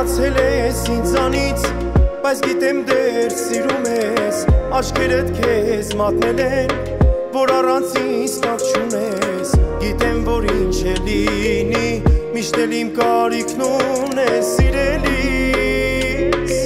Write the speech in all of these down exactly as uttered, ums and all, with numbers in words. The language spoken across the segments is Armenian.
Հեռացել ես ինձանից, բայց գիտեմ դեռ սիրում ես, աչքերդ քեզ մատնել են, որ առանց ինձ կապ չունես, գիտեմ որ ինչ է լինի, միշտ էլ իմ կարիքն ունես սիրելիս,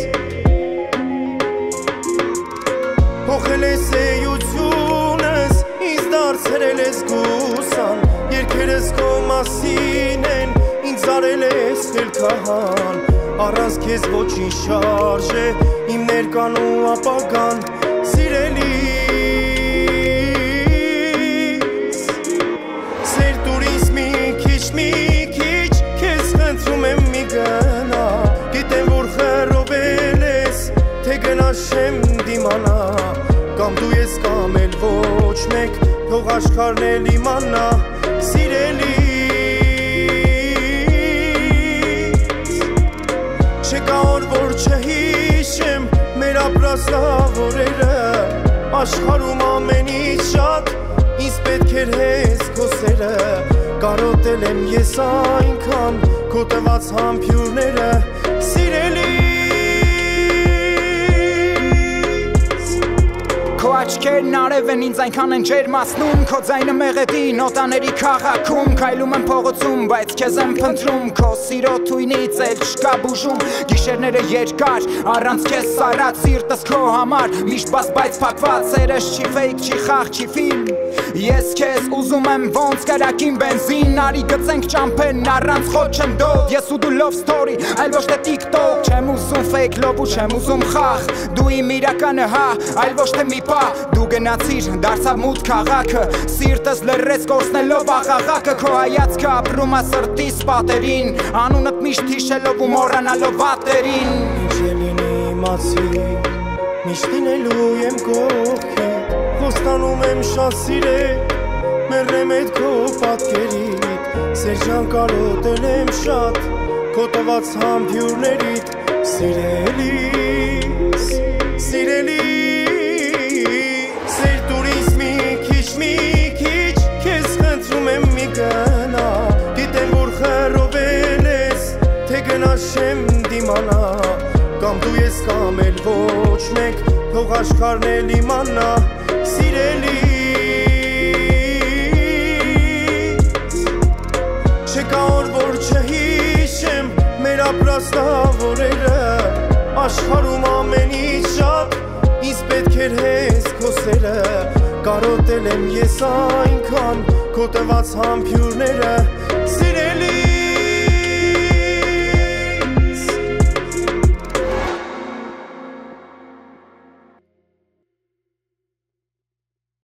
փոխել ես էությունս, ինձ դարձրել ես գուսան, երգերս քո մասին են, ինձ արել ես խելքահան, առանց քեզ ոչինչ շարժ է, իմ ներկան ու ապագան, սիրելիս, սեր տուր ինձ մի քիչ, մի քիչ, քեզ խնդրում եմ մի գնա, գիտեմ որ խռովել ես, թե գնաս չեմ դիմանա, կամ դու ես կամ էլ ոչ մեկ, թող աշխարհն էլ իմանա, սիրելիս, չկա օր որ չհիշեմ մեր ապրած լավ օրերը, աշխարհում ամենից շատ ինձ պետք էր հես քո սերը, կարոտել եմ ես այնքան քո տված համբույրները, սիրելիս, Քո աչքերն արև են ինձ այնքան են ջերմացնում, քո ձայնը մեղեդի նոտաների քաղաքում, քայլում եմ փողոցում, բայց քեզ եմ փնտրում, քո սիրո թույնից էլ չկա բուժում, գիշերները երկար, առանց քեզ սառած սիրտս քո համար, միշտ բաց բայց փակված, սերս չի ֆեյք, չի խաղ, չի ֆիլմ, ես քեզ ուզում եմ ոնց կրակին բենզին, արի գծենք ճամփեն, առանց խոտ չեմ դով, ես ու դու love story, այլ ոչ թե TikTok, չեմ ուզում fake love ու չեմ ուզում խաղ, դու իմ իրականը հա, այլ ոչ թե մի պա, դու գնացիր, դարձավ մութ քաղաքը, սիրտս լրեց կորցնելով աղաղակը, քո հայացքը ապրում է սրտիս պատերին, անունդ միշտ հիշելով ու մոռանալով վատերին, ինչ է լինի իմացի, միշտ լինելու եմ կողքիդ, խոստանում եմ շատ սիրել, մեռնեմ էդ քո պատկերիդ, սերջան կարոտել եմ շատ, քո տված համբույրներիդ, սիրելիս, սիրելիս, սեր տուր ինձ մի քիչ, մի քիչ, քեզ խնդրում եմ մի գնա, գիտեմ որ խռովել ես, թե գնաս չեմ դիմանա, կամ դու ես կամ էլ ոչ մեկ, թող աշխարհն էլ իմանա, սիրելիս, չկա օր որ չհիշեմ մեր ապրած լավ օրերը, աշխարհում ամենից շատ ինձ պետք էր հես քո սերը, կարոտել եմ ես այնքան քո տված համբույրները, սիրելիս,